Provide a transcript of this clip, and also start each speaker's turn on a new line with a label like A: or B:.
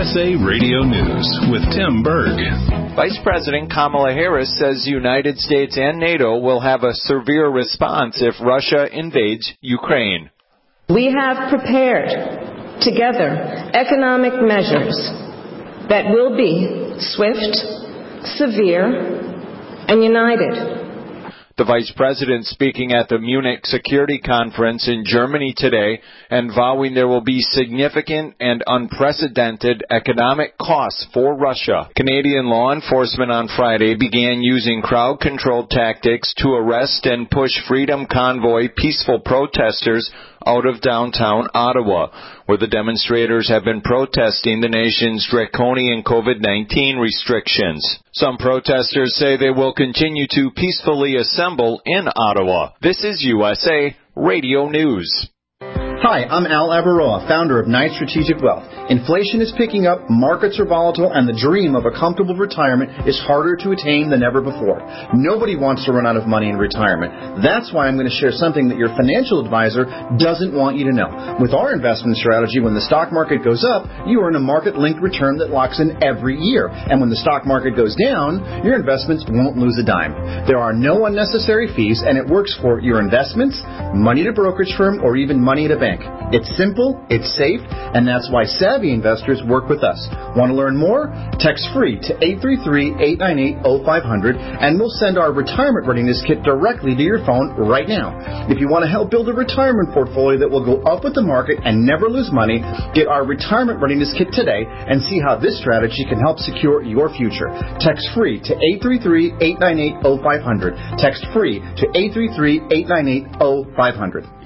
A: USA Radio News with Tim Berg.
B: Vice President Kamala Harris says the United States and NATO will have a severe response if Russia invades Ukraine.
C: We have prepared together economic measures that will be swift, severe, and united.
B: The Vice President speaking at the Munich Security Conference in Germany today and vowing there will be significant and unprecedented economic costs for Russia. Canadian law enforcement on Friday began using crowd-controlled tactics to arrest and push Freedom Convoy peaceful protesters out of downtown Ottawa, where the demonstrators have been protesting the nation's draconian COVID-19 restrictions. Some protesters say they will continue to peacefully assemble in Ottawa. This is USA Radio News.
D: Hi, I'm Al Avaroa, founder of Knight Strategic Wealth. Inflation is picking up, markets are volatile, and the dream of a comfortable retirement is harder to attain than ever before. Nobody wants to run out of money in retirement. That's why I'm going to share something that your financial advisor doesn't want you to know. With our investment strategy, when the stock market goes up, you earn a market-linked return that locks in every year. And when the stock market goes down, your investments won't lose a dime. There are no unnecessary fees, and it works for your investments, money at a brokerage firm, or even money at a bank. It's simple, it's safe, and that's why savvy investors work with us. Want to learn more? Text free to 833-898-0500, and we'll send our retirement readiness kit directly to your phone right now. If you want to help build a retirement portfolio that will go up with the market and never lose money, get our retirement readiness kit today and see how this strategy can help secure your future. Text free to 833-898-0500. Text free to 833-898-0500.